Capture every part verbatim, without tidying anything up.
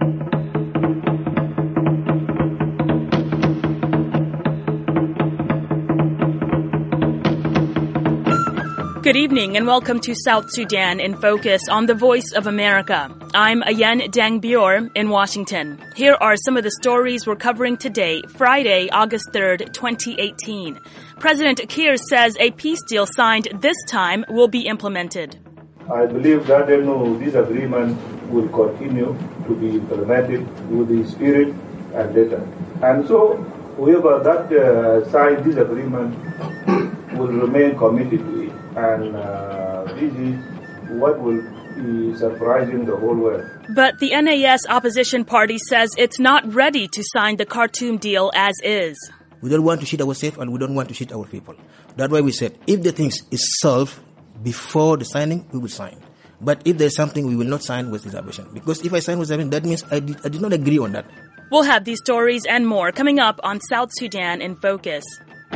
Good evening and welcome to South Sudan in Focus on the Voice of America. I'm Ayen Dangbior in Washington. Here are some of the stories we're covering today, Friday, August third, twenty eighteen. President Kiir says a peace deal signed this time will be implemented. I believe that you know, this agreement will continue to be implemented with the spirit and letter. And so whoever that uh, signed this agreement will remain committed to it. And uh, this is what will be surprising the whole world. But the N A S opposition party says it's not ready to sign the Khartoum deal as is. We don't want to cheat ourselves and we don't want to cheat our people. That's why we said if the thing is solved before the signing, we will sign. But if there's something, we will not sign with reservation. Because if I sign with reservation, that means I did, I did not agree on that. We'll have these stories and more coming up on South Sudan in Focus.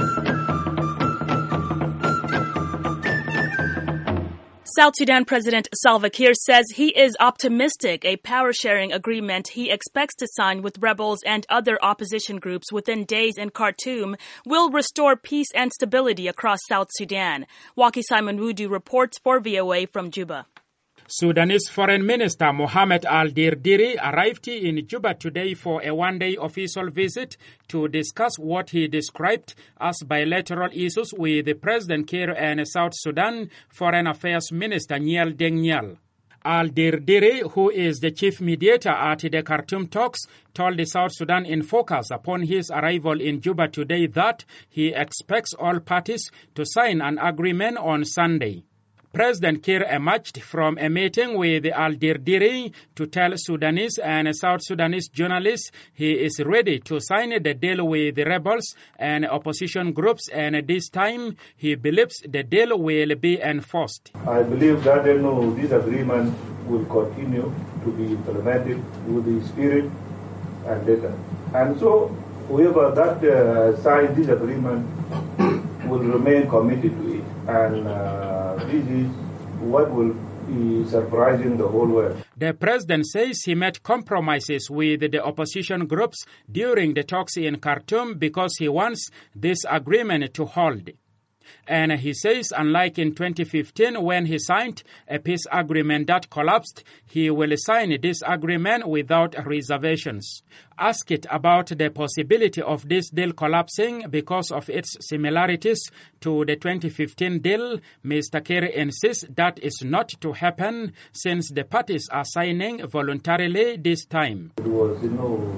South Sudan President Salva Kiir says he is optimistic a power-sharing agreement he expects to sign with rebels and other opposition groups within days in Khartoum will restore peace and stability across South Sudan. Waki Simon Wudu reports for V O A from Juba. Sudanese Foreign Minister Mohamed Al-Dirdiri arrived in Juba today for a one-day official visit to discuss what he described as bilateral issues with President Kiir and South Sudan Foreign Affairs Minister Niel Deng Niel. Al-Dirdiri, who is the chief mediator at the Khartoum talks, told the South Sudan in Focus upon his arrival in Juba today that he expects all parties to sign an agreement on Sunday. President Kiir emerged from a meeting with Al-Dirdiri to tell Sudanese and South Sudanese journalists he is ready to sign the deal with the rebels and opposition groups, and this time he believes the deal will be enforced. I believe that you know, this agreement will continue to be implemented with the spirit and letter. And so whoever that uh, signed this agreement will remain committed to it. And uh, this is what will be surprising the whole world. The president says he made compromises with the opposition groups during the talks in Khartoum because he wants this agreement to hold. And he says, unlike in twenty fifteen when he signed a peace agreement that collapsed, he will sign this agreement without reservations. Asked about the possibility of this deal collapsing because of its similarities to the twenty fifteen deal, Mister Kiir insists that is not to happen since the parties are signing voluntarily this time. It was, you know,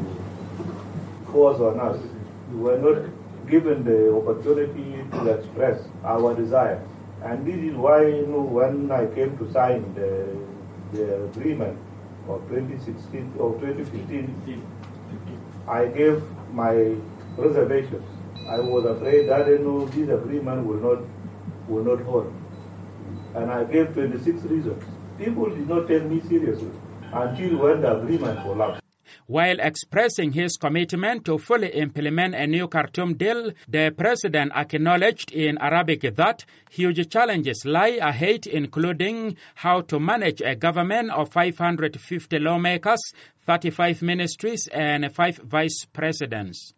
forced on us. We were not given the opportunity to express our desire. And this is why, you know, when I came to sign the, the agreement of twenty sixteen or twenty fifteen, I gave my reservations. I was afraid that, you know, this agreement will not will not hold. And I gave twenty-six reasons. People did not take me seriously until when the agreement collapsed. While expressing his commitment to fully implement a new Khartoum deal, the president acknowledged in Arabic that huge challenges lie ahead, including how to manage a government of five hundred fifty lawmakers, thirty-five ministries, and five vice presidents.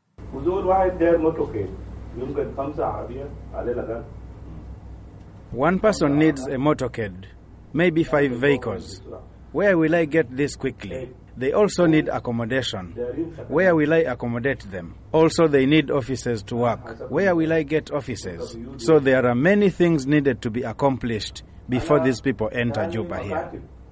One person needs a motorcade, maybe five vehicles. Where will I get this quickly? They also need accommodation. Where will I accommodate them? Also, they need offices to work. Where will I get offices? So there are many things needed to be accomplished before these people enter Juba here.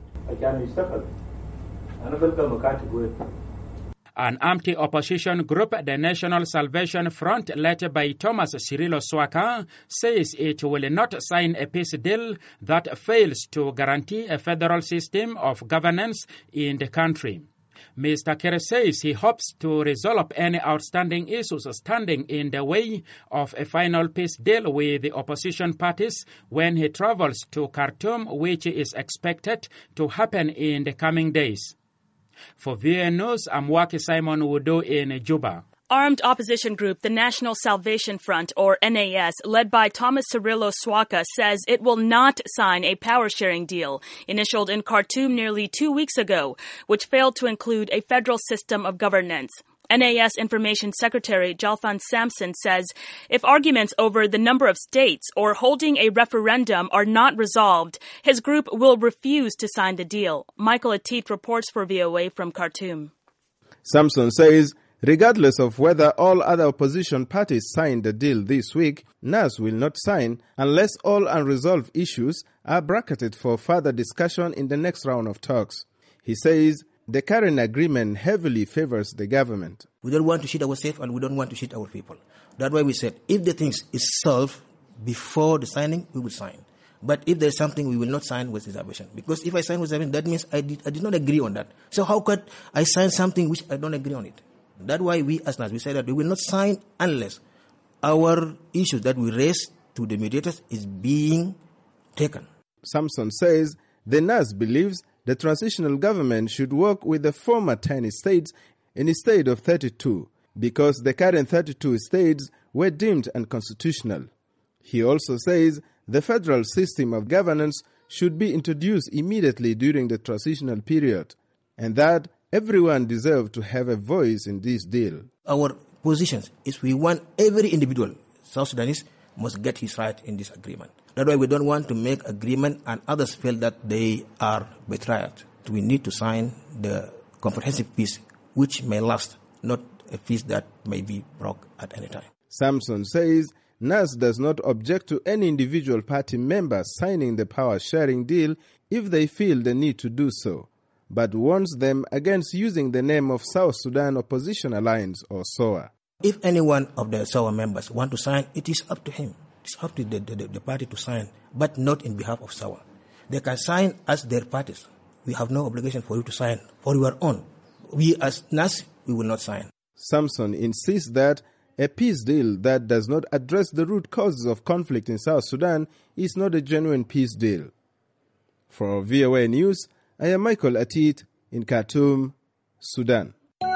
An anti-opposition group, the National Salvation Front, led by Thomas Cirillo Swaka, says it will not sign a peace deal that fails to guarantee a federal system of governance in the country. Mister Kiir says he hopes to resolve any outstanding issues standing in the way of a final peace deal with the opposition parties when he travels to Khartoum, which is expected to happen in the coming days. For V O A News, I'm Waki Simon Wudu in Juba. Armed opposition group, the National Salvation Front, or N A S, led by Thomas Cirillo Swaka, says it will not sign a power-sharing deal initialed in Khartoum nearly two weeks ago, which failed to include a federal system of governance. N A S Information Secretary Jalfan Samson says if arguments over the number of states or holding a referendum are not resolved, his group will refuse to sign the deal. Michael Atit reports for V O A from Khartoum. Samson says regardless of whether all other opposition parties sign the deal this week, N A S will not sign unless all unresolved issues are bracketed for further discussion in the next round of talks. He says the current agreement heavily favors the government. We don't want to cheat ourselves and we don't want to cheat our people. That's why we said if the thing is solved before the signing, we will sign. But if there's something, we will not sign with reservation. Because if I sign with reservation, that means I did, I did not agree on that. So how could I sign something which I don't agree on it? That's why we, as N A S, we say that we will not sign unless our issues that we raise to the mediators is being taken. Samson says the N A S believes the transitional government should work with the former ten states instead of thirty-two, because the current thirty-two states were deemed unconstitutional. He also says the federal system of governance should be introduced immediately during the transitional period, and that everyone deserves to have a voice in this deal. Our position is we want every individual South Sudanese must get his right in this agreement. That's why we don't want to make agreement and others feel that they are betrayed. We need to sign the comprehensive peace, which may last, not a peace that may be broke at any time. Samson says N A S does not object to any individual party member signing the power-sharing deal if they feel the need to do so, but warns them against using the name of South Sudan Opposition Alliance, or S O A. If any one of the S O A members want to sign, it is up to him. It's up to the, the, the party to sign, but not in behalf of S O A. They can sign as their parties. We have no obligation for you to sign for your own. We as N A S, we will not sign. Samson insists that a peace deal that does not address the root causes of conflict in South Sudan is not a genuine peace deal. For V O A News, I am Michael Atit in Khartoum, Sudan.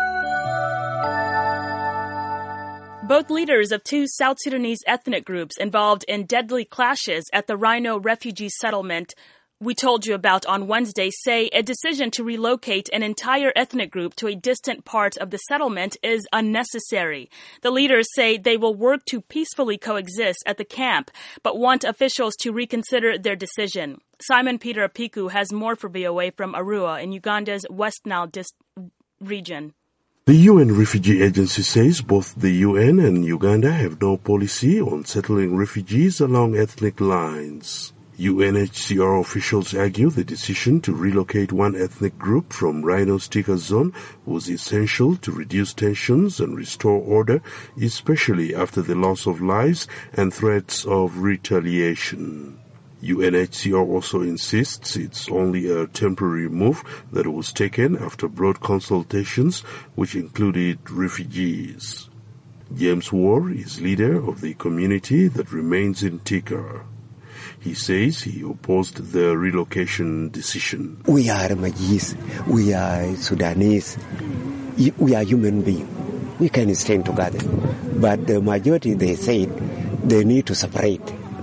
Both leaders of two South Sudanese ethnic groups involved in deadly clashes at the Rhino refugee settlement we told you about on Wednesday say a decision to relocate an entire ethnic group to a distant part of the settlement is unnecessary. The leaders say they will work to peacefully coexist at the camp, but want officials to reconsider their decision. Simon Peter Apiku has more for V O A from Arua in Uganda's West Nile dis- region. The U N Refugee Agency says both the U N and Uganda have no policy on settling refugees along ethnic lines. U N H C R officials argue the decision to relocate one ethnic group from Rhino's Tika zone was essential to reduce tensions and restore order, especially after the loss of lives and threats of retaliation. U N H C R also insists it's only a temporary move that was taken after broad consultations which included refugees. James War is leader of the community that remains in Tika. He says he opposed the relocation decision. We are Majis, we are Sudanese, we are human beings. We can stand together. But the majority, they say they need to separate.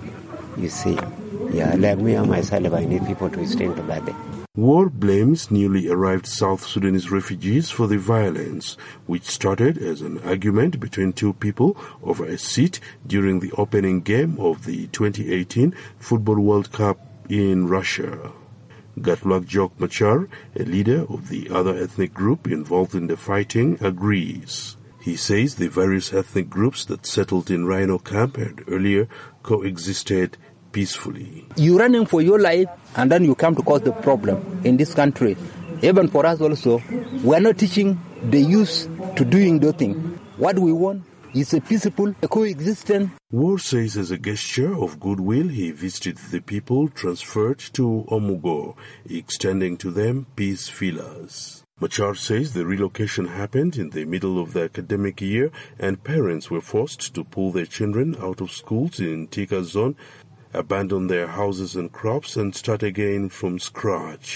You see, yeah, like me and myself, I need people to stand together. War blames newly arrived South Sudanese refugees for the violence, which started as an argument between two people over a seat during the opening game of the twenty eighteen Football World Cup in Russia. Goodluck Jock Machar, a leader of the other ethnic group involved in the fighting, agrees. He says the various ethnic groups that settled in Rhino camp had earlier coexisted peacefully. You're running for your life and then you come to cause the problem in this country. Even for us also, we are not teaching the youth to doing the thing. What we want is a peaceful coexistence. War says as a gesture of goodwill he visited the people transferred to Omugo, extending to them peace feelers. Machar says the relocation happened in the middle of the academic year and parents were forced to pull their children out of schools in Tika zone, abandon their houses and crops, and start again from scratch.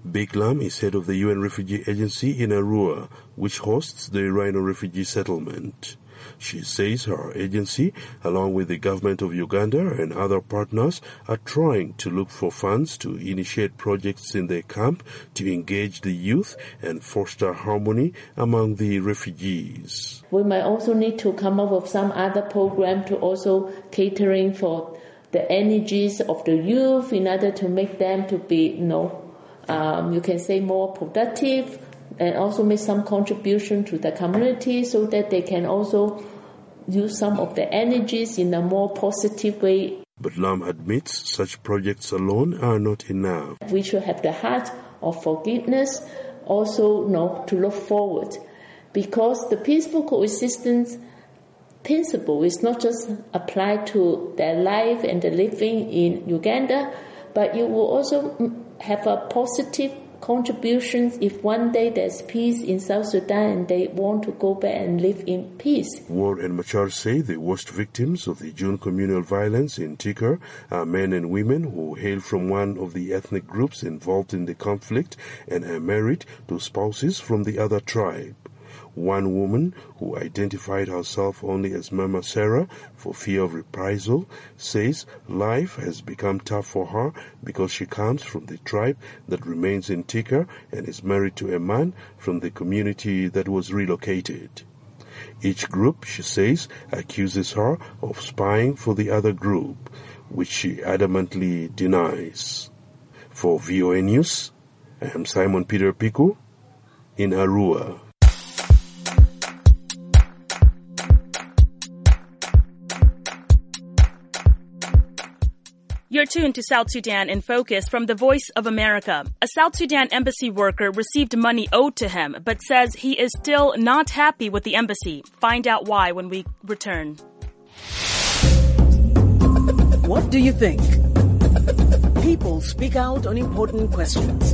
Beklam is head of the U N Refugee Agency in Arua, which hosts the Rhino refugee settlement. She says her agency, along with the government of Uganda and other partners, are trying to look for funds to initiate projects in their camp to engage the youth and foster harmony among the refugees. We might also need to come up with some other program to also catering for the energies of the youth in order to make them to be, you know, um, you can say more productive, and also make some contribution to the community so that they can also use some of the energies in a more positive way. But Lam admits such projects alone are not enough. We should have the heart of forgiveness, also, you know, to look forward, because the peaceful coexistence principle is not just applied to their life and the living in Uganda, but it will also have a positive contributions if one day there's peace in South Sudan and they want to go back and live in peace. Ward and Machar say the worst victims of the June communal violence in Tikar are men and women who hail from one of the ethnic groups involved in the conflict and are married to spouses from the other tribe. One woman, who identified herself only as Mama Sarah for fear of reprisal, says life has become tough for her because she comes from the tribe that remains in Tikar and is married to a man from the community that was relocated. Each group, she says, accuses her of spying for the other group, which she adamantly denies. For V O A News, I am Simon Peter Piku in Arua. You're tuned to South Sudan in Focus from the Voice of America. A South Sudan embassy worker received money owed to him, but says he is still not happy with the embassy. Find out why when we return. What do you think? People speak out on important questions.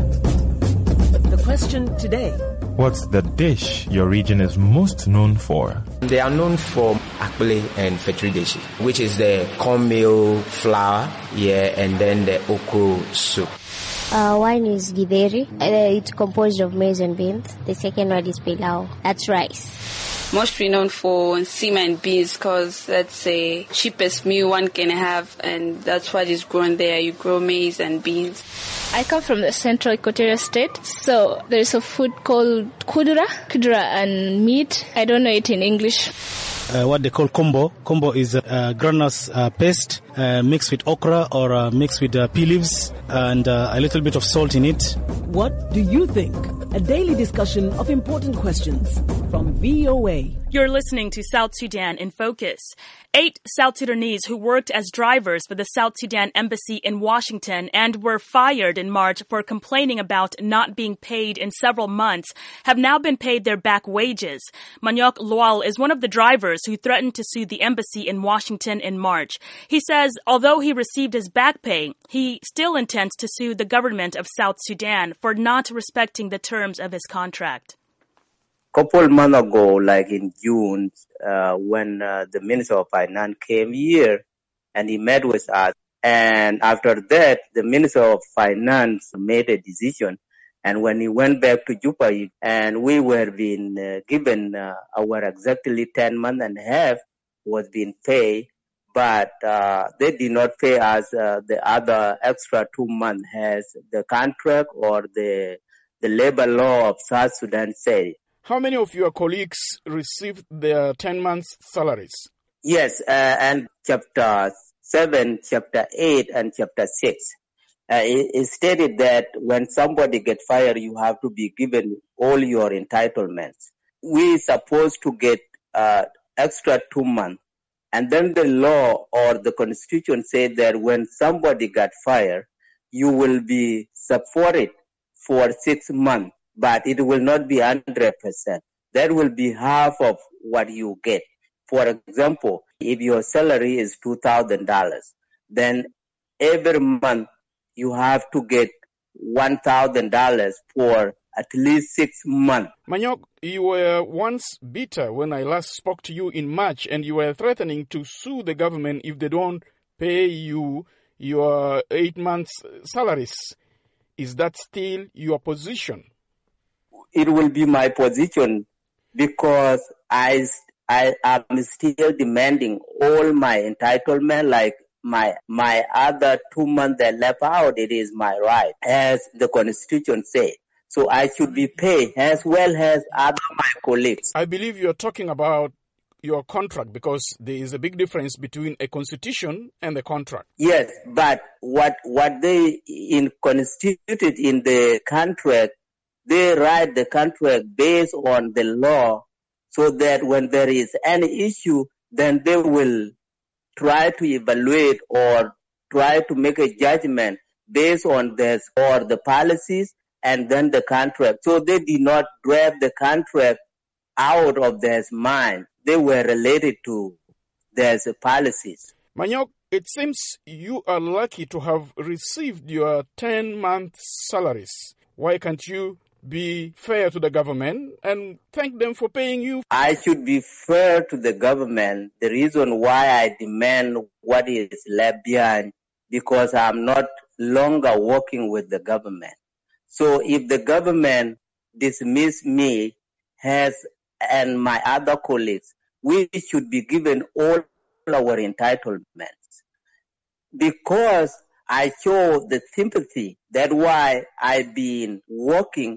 The question today: what's the dish your region is most known for? They are known for akpele and fetrideshi, which is the cornmeal flour, yeah, and then the okro soup. Uh, one is githeri. Uh, it's composed of maize and beans. The second one is pilau. That's rice. Mostly known for sima and beans because that's the cheapest meal one can have, and that's what is grown there. You grow maize and beans. I come from the central Equatorial State, so there is a food called kudura, kudura and meat. I don't know it in English. Uh, what they call combo. Combo is uh, granose uh, paste uh, mixed with okra or uh, mixed with uh, pea leaves and uh, a little bit of salt in it. What do you think? A daily discussion of important questions from V O A. You're listening to South Sudan in Focus. Eight South Sudanese who worked as drivers for the South Sudan Embassy in Washington and were fired in March for complaining about not being paid in several months have now been paid their back wages. Manyok Lual is one of the drivers who threatened to sue the embassy in Washington in March. He says although he received his back pay, he still intends to sue the government of South Sudan for not respecting the terms of his contract. Couple months ago, like in June, uh, when uh, the Minister of Finance came here and he met with us. And after that, the Minister of Finance made a decision. And when he went back to Juba, and we were being uh, given uh, our exactly ten months and a half was being paid, but uh, they did not pay us uh, the other extra two months as the contract or the the labor law of South Sudan said. How many of your colleagues received their ten months salaries? Yes, uh, and chapter seven, chapter eight, and chapter six. Uh, it, it stated that when somebody gets fired, you have to be given all your entitlements. We supposed to get uh, extra two months. And then the law or the constitution said that when somebody got fired, you will be supported for six months. But it will not be one hundred percent. That will be half of what you get. For example, if your salary is two thousand dollars, then every month you have to get one thousand dollars for at least six months. Manyok, you were once bitter when I last spoke to you in March, and you were threatening to sue the government if they don't pay you your eight months salaries. Is that still your position? It will be my position because I, I am still demanding all my entitlement, like my my other two months that left out, it is my right, as the Constitution says. So I should be paid as well as other my colleagues. I believe you're talking about your contract because there is a big difference between a constitution and the contract. Yes, but what what they in constituted in the contract, they write the contract based on the law so that when there is any issue, then they will try to evaluate or try to make a judgment based on this or the policies and then the contract. So they did not grab the contract out of their mind. They were related to their policies. Manyok, it seems you are lucky to have received your ten-month salaries. Why can't you be fair to the government and thank them for paying you? I should be fair to the government. The reason why I demand what is left behind, because I'm not longer working with the government. So if the government dismiss me as and my other colleagues, we should be given all our entitlements. Because I show the sympathy, that's why I've been working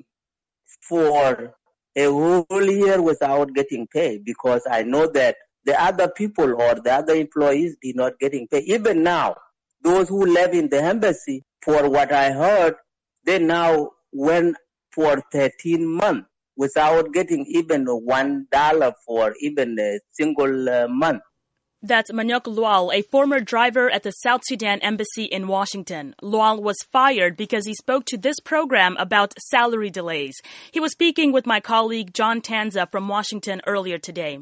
for a whole year without getting paid, because I know that the other people or the other employees did not getting paid. Even now, those who live in the embassy, for what I heard, they now went for thirteen months without getting even one dollar for even a single uh, month. That's Manyok Lual, a former driver at the South Sudan Embassy in Washington. Lual was fired because he spoke to this program about salary delays. He was speaking with my colleague John Tanza from Washington earlier today.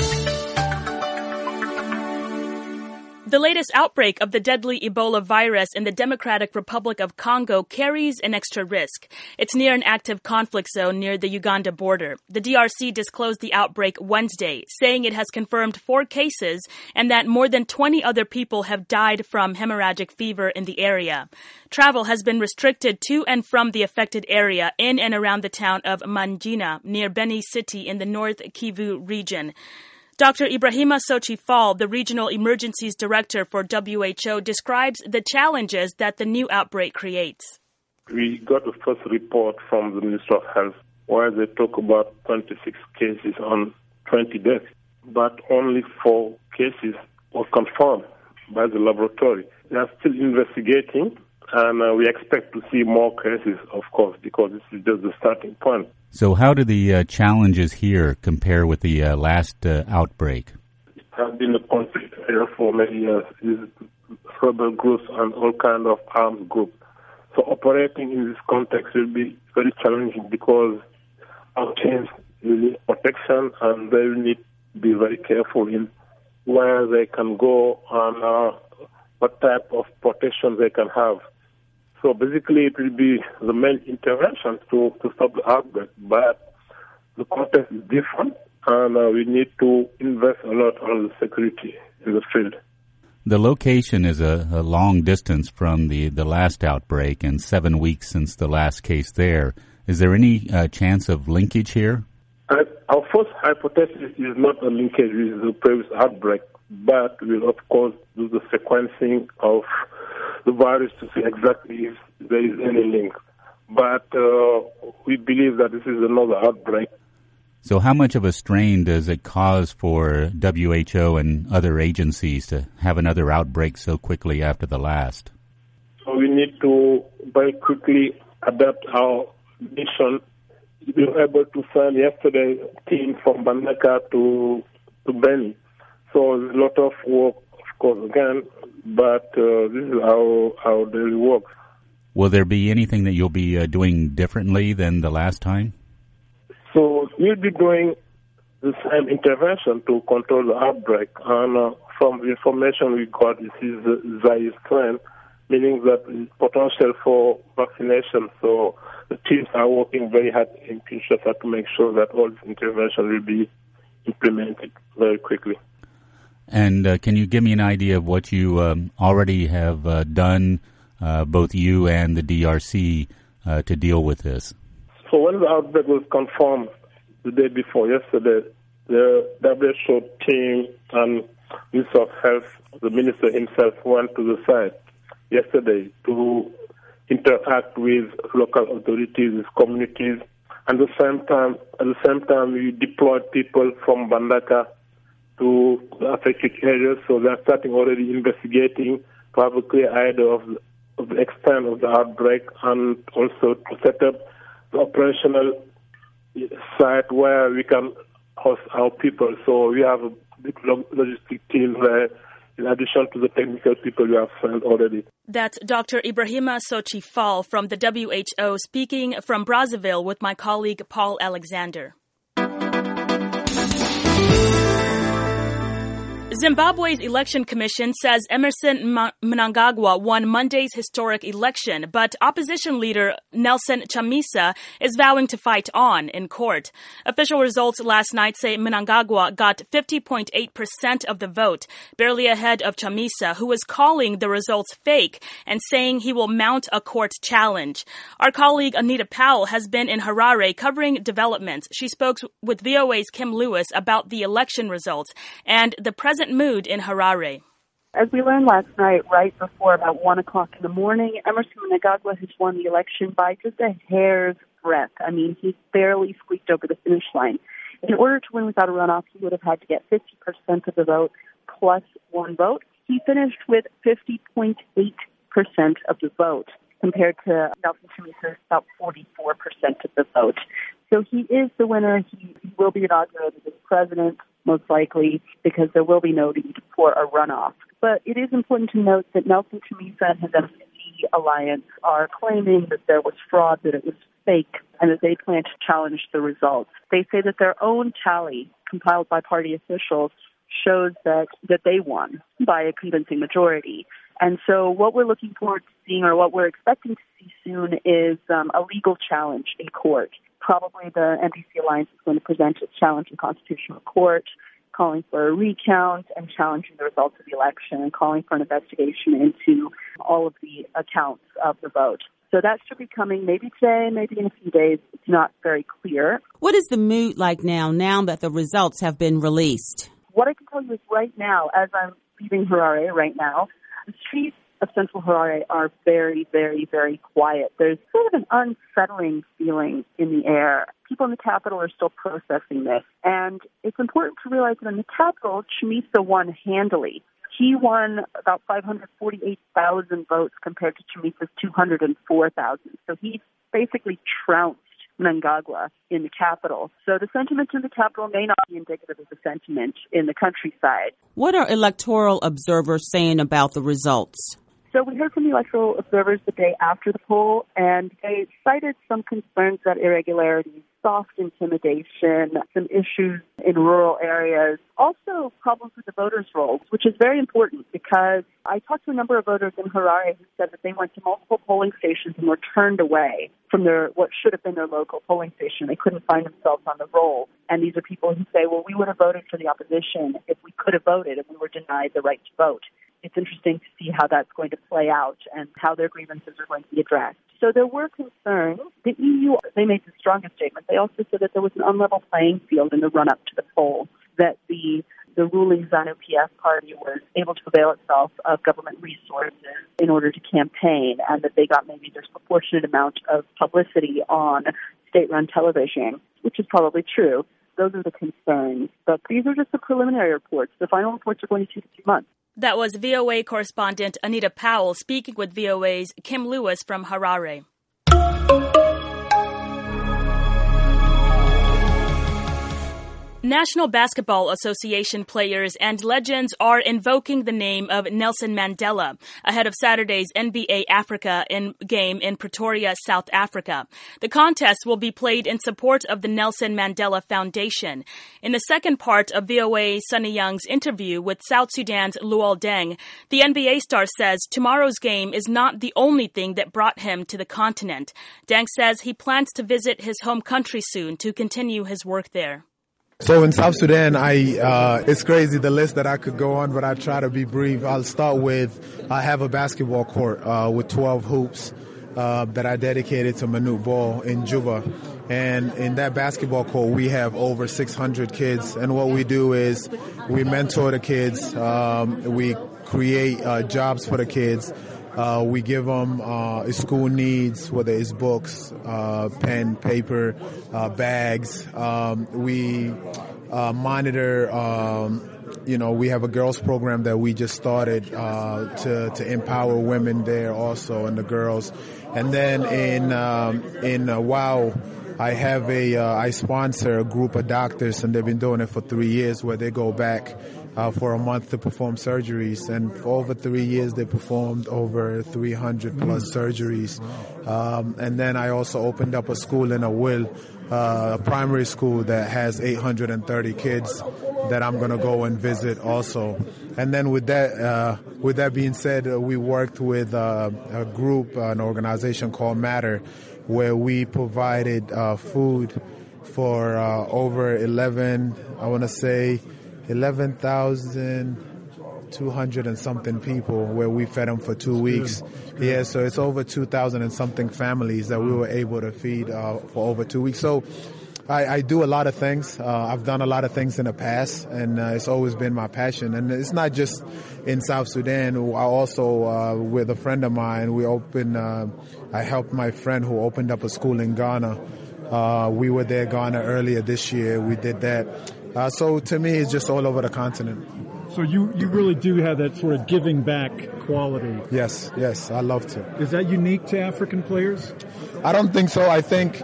The latest outbreak of the deadly Ebola virus in the Democratic Republic of Congo carries an extra risk. It's near an active conflict zone near the Uganda border. The D R C disclosed the outbreak Wednesday, saying it has confirmed four cases and that more than twenty other people have died from hemorrhagic fever in the area. Travel has been restricted to and from the affected area in and around the town of Mangina, near Beni City in the North Kivu region. Doctor Ibrahima Sochi Fall, the Regional Emergencies Director for W H O, describes the challenges that the new outbreak creates. We got the first report from the Ministry of Health where they talk about twenty-six cases on twenty deaths, but only four cases were confirmed by the laboratory. They are still investigating, and uh, we expect to see more cases, of course, because this is just the starting point. So how do the uh, challenges here compare with the uh, last uh, outbreak? It has been a conflict area for many years. It's rebel groups and all kinds of armed groups. So operating in this context will be very challenging because our teams will need protection and they will need to be very careful in where they can go and uh, what type of protection they can have. So basically, it will be the main intervention to, to stop the outbreak. But the context is different, and uh, we need to invest a lot on the security in the field. The location is a, a long distance from the, the last outbreak and seven weeks since the last case there. Is there any uh, chance of linkage here? Uh, our first hypothesis is not a linkage with the previous outbreak, but we'll, of course, do the sequencing of the virus to see exactly if there is any link. But uh, we believe that this is another outbreak. So how much of a strain does it cause for W H O and other agencies to have another outbreak so quickly after the last? So we need to very quickly adapt our mission. We were able to send yesterday a team from Bandaka to, to Beni. So there's a lot of work, of course, again, but uh, this is how our daily work. Will there be anything that you'll be uh, doing differently than the last time? So we'll be doing the same intervention to control the outbreak. And uh, from the information we got, this is the Zaire strain, meaning that it's potential for vaccination. So the teams are working very hard in Kinshasa to make sure that all this intervention will be implemented very quickly. And uh, can you give me an idea of what you um, already have uh, done, uh, both you and the D R C, uh, to deal with this? So when the outbreak was confirmed the day before yesterday, the W H O team and Minister of Health, the minister himself, went to the site yesterday to interact with local authorities, communities. And at the same time, at the same time, we deployed people from Bandaka to the affected areas. So they are starting already investigating to have a clear idea of the, of the extent of the outbreak, and also to set up the operational site where we can host our people. So we have a big logistic team there, in addition to the technical people we have sent already. That's Doctor Ibrahima Sochi Fall from the W H O speaking from Brazzaville with my colleague Paul Alexander. Zimbabwe's election commission says Emerson Mnangagwa won Monday's historic election, but opposition leader Nelson Chamisa is vowing to fight on in court. Official results last night say Mnangagwa got fifty point eight percent of the vote, barely ahead of Chamisa, who is calling the results fake and saying he will mount a court challenge. Our colleague Anita Powell has been in Harare covering developments. She spoke with V O A's Kim Lewis about the election results and the present mood in Harare. As we learned last night, right before about one o'clock in the morning, Emerson Mnangagwa has won the election by just a hair's breadth. I mean, he barely squeaked over the finish line. In order to win without a runoff, he would have had to get fifty percent of the vote plus one vote. He finished with fifty point eight percent of the vote, compared to Nelson Chamisa's about forty-four percent of the vote. So he is the winner. He will be inaugurated as president, most likely, because there will be no need for a runoff. But it is important to note that Nelson Chamisa and his M C C alliance are claiming that there was fraud, that it was fake, and that they plan to challenge the results. They say that their own tally, compiled by party officials, shows that, that they won by a convincing majority. And so what we're looking forward to seeing, or what we're expecting to see soon, is um, a legal challenge in court. Probably the N D C Alliance is going to present its challenge in Constitutional Court, calling for a recount and challenging the results of the election and calling for an investigation into all of the accounts of the vote. So that should be coming maybe today, maybe in a few days. It's not very clear. What is the mood like now, now that the results have been released? What I can tell you is right now, as I'm leaving Harare right now, the streets of central Harare are very, very, very quiet. There's sort of an unsettling feeling in the air. People in the capital are still processing this. And it's important to realize that in the capital, Chamisa won handily. He won about five hundred forty-eight thousand votes compared to Chamisa's two hundred four thousand. So he basically trounced Mnangagwa in the capital. So the sentiment in the capital may not be indicative of the sentiment in the countryside. What are electoral observers saying about the results? So we heard from the electoral observers the day after the poll, and they cited some concerns that irregularities, soft intimidation, some issues in rural areas, also problems with the voters' rolls, which is very important because I talked to a number of voters in Harare who said that they went to multiple polling stations and were turned away from their what should have been their local polling station. They couldn't find themselves on the roll. And these are people who say, well, we would have voted for the opposition if we could have voted and we were denied the right to vote. It's interesting to see how that's going to play out and how their grievances are going to be addressed. So there were concerns. The E U, they made the strongest statement. They also said that there was an unlevel playing field in the run-up to the poll, that the the ruling ZANU-P F party was able to avail itself of government resources in order to campaign, and that they got maybe a disproportionate amount of publicity on state-run television, which is probably true. Those are the concerns. But these are just the preliminary reports. The final reports are going to take a few months. That was V O A correspondent Anita Powell speaking with V O A's Kim Lewis from Harare. National Basketball Association players and legends are invoking the name of Nelson Mandela ahead of Saturday's N B A Africa in game in Pretoria, South Africa. The contest will be played in support of the Nelson Mandela Foundation. In the second part of V O A Sunny Young's interview with South Sudan's Luol Deng, the N B A star says tomorrow's game is not the only thing that brought him to the continent. Deng says he plans to visit his home country soon to continue his work there. So in South Sudan, I uh, it's crazy the list that I could go on, but I try to be brief. I'll start with I have a basketball court uh, with twelve hoops. uh, that I dedicated to Manute Ball in Juba. And in that basketball court, we have over six hundred kids. And what we do is we mentor the kids. Um, we create uh, jobs for the kids. Uh, we give them uh, school needs, whether it's books, uh, pen, paper, uh, bags. Um, we uh, monitor, um, you know, we have a girls program that we just started uh, to, to empower women there also, and the girls. And then in um, in uh, WOW, I have a, uh, I sponsor a group of doctors, and they've been doing it for three years where they go back uh, for a month to perform surgeries. And for over three years, they performed over three hundred plus surgeries. Um, and then I also opened up a school in Awil, uh, a primary school that has eight hundred thirty kids that I'm going to go and visit also. And then with that, uh, with that being said, uh, we worked with uh, a group, uh, an organization called Matter, where we provided uh, food for uh, over eleven, I want to say eleven thousand two hundred and something people, where we fed them for two weeks. Yeah, so it's over two thousand and something families that we were able to feed uh, for over two weeks. So I, I do a lot of things. Uh, I've done a lot of things in the past, and uh, it's always been my passion. And it's not just in South Sudan. I also, uh, with a friend of mine, we opened, uh, I helped my friend who opened up a school in Ghana. Uh, we were there, Ghana, earlier this year. We did that. Uh, so to me, it's just all over the continent. So you, you really do have that sort of giving back quality. Yes, yes, I love to. Is that unique to African players? I don't think so. I think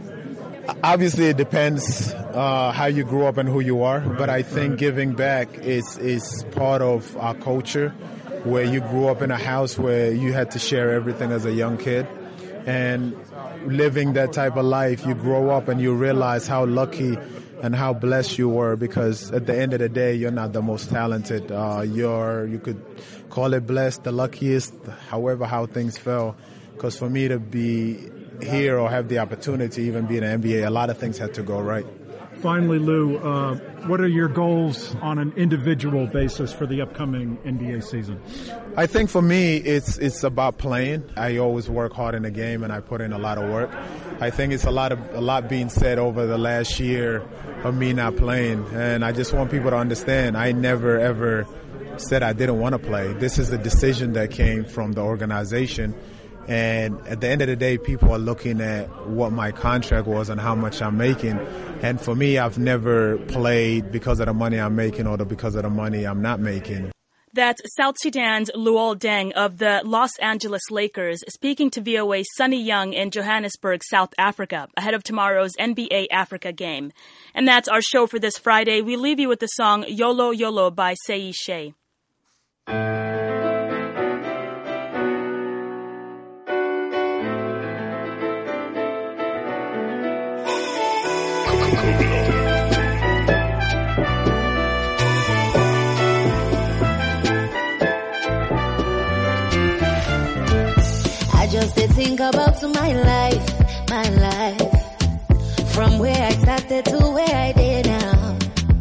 obviously it depends uh, how you grew up and who you are, but I think giving back is is part of our culture, where you grew up in a house where you had to share everything as a young kid, and living that type of life, you grow up and you realize how lucky and how blessed you were, because at the end of the day, you're not the most talented. Uh, you're, you could call it blessed, the luckiest, however how things fell. Because for me to be here or have the opportunity to even be in the N B A, a lot of things had to go right. Finally, Lou, uh, what are your goals on an individual basis for the upcoming N B A season? I think for me, it's it's about playing. I always work hard in the game, and I put in a lot of work. I think it's a lot of a lot being said over the last year of me not playing, and I just want people to understand I never ever said I didn't want to play. This is a decision that came from the organization. And at the end of the day, people are looking at what my contract was and how much I'm making. And for me, I've never played because of the money I'm making or because of the money I'm not making. That's South Sudan's Luol Deng of the Los Angeles Lakers speaking to V O A's Sunny Young in Johannesburg, South Africa, ahead of tomorrow's N B A Africa game. And that's our show for this Friday. We leave you with the song Yolo Yolo by Sei Shea. I just did think about my life, my life, from where I started to where I did now.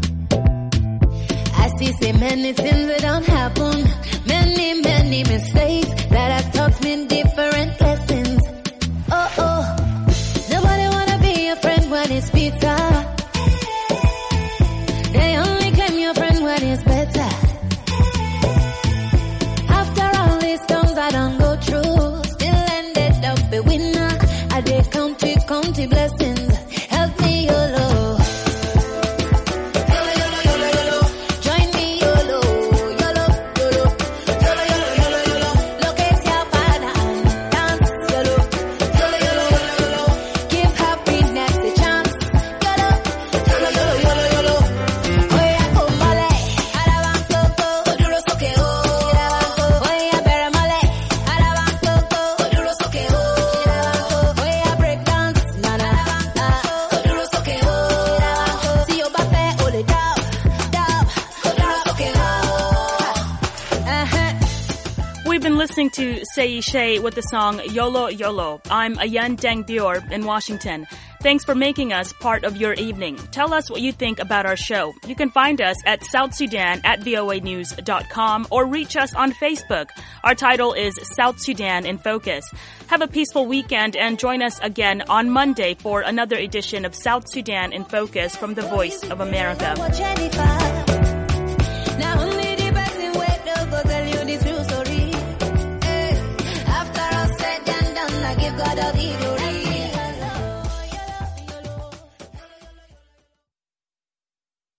I see so many things that don't happen, many, many mistakes that have taught me different lessons. Oh, oh, nobody wanna be your friend when it's bitter. They only claim your friend when it's better. After all these storms I don't go through, the winner, I did county, county blessings. Help me, YOLO. YOLO, YOLO, YOLO, YOLO. Join me, YOLO. YOLO, YOLO. YOLO, YOLO, YOLO, YOLO. Locate your father and dance, YOLO. YOLO, YOLO, YOLO, YOLO. Give happiness a chance, YOLO. YOLO, YOLO, YOLO, YOLO. Oya kumbale, araban koko, oduro soke o. Oya beramale, araban koko, oduro soke o. We've been listening to Sei Shea with the song Yolo Yolo. I'm Ayan Deng Dior in Washington. Thanks for making us part of your evening. Tell us what you think about our show. You can find us at South Sudan at voa news dot com or reach us on Facebook. Our title is South Sudan in Focus. Have a peaceful weekend and join us again on Monday for another edition of South Sudan in Focus from the Voice of America. Now